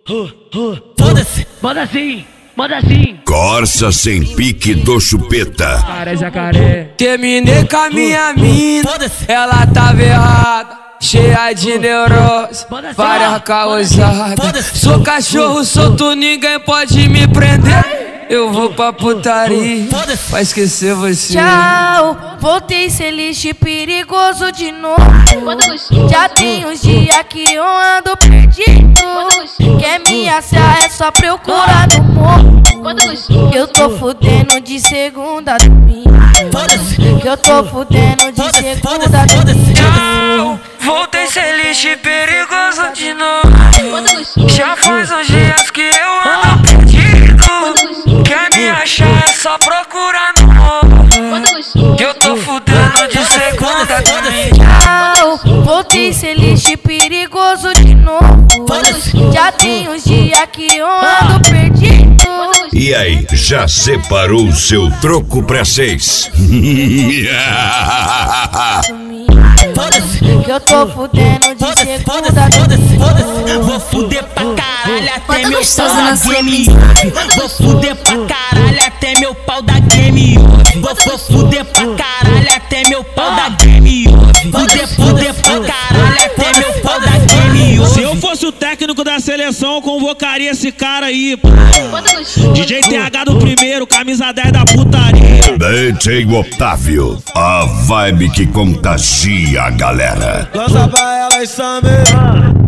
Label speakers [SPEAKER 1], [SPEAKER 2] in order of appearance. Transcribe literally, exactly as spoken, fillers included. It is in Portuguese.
[SPEAKER 1] Foda-se, manda assim, manda assim.
[SPEAKER 2] Corsa sem pique do chupeta.
[SPEAKER 3] Jacaré, jacaré.
[SPEAKER 4] Terminei com a minha mina, ela tava errada, cheia de neurose, várias causadas. Sou cachorro solto, ninguém pode me prender. Eu vou pra putaria pra esquecer você.
[SPEAKER 5] Tchau, voltei ser lixo perigoso de novo. Já tem uns dias que eu ando perdido. Quer me achar é só procurar no morro. Eu tô fudendo de segunda a domingo. Que eu tô fudendo de segunda a domingo.
[SPEAKER 4] Tchau, voltei ser lixo perigoso de novo. Já faz uns dias que eu ando perdido. Quer me achar é só procurar no morro. Que eu tô fudendo de segunda a domingo.
[SPEAKER 5] Tchau, voltei ser lixo perigoso de novo. Já tem uns dias que eu ando perdido.
[SPEAKER 2] E aí, já separou o seu troco pra seis?
[SPEAKER 5] Que eu tô fudendo de segunda a domingo.
[SPEAKER 1] Vou fuder pra caralho até meu pau da game. Vou fuder pra caralho até meu pau da game. Vou, vou fuder pra caralho até meu pau da game. Fuder, fuder pra caralho até meu pau da game.
[SPEAKER 3] Se eu fosse o técnico da seleção, eu convocaria esse cara aí, pô. D J T H do primeiro, camisa dez da putaria.
[SPEAKER 2] D J Otávio, a vibe que contagia a galera.
[SPEAKER 6] Lança pra elas, Samir.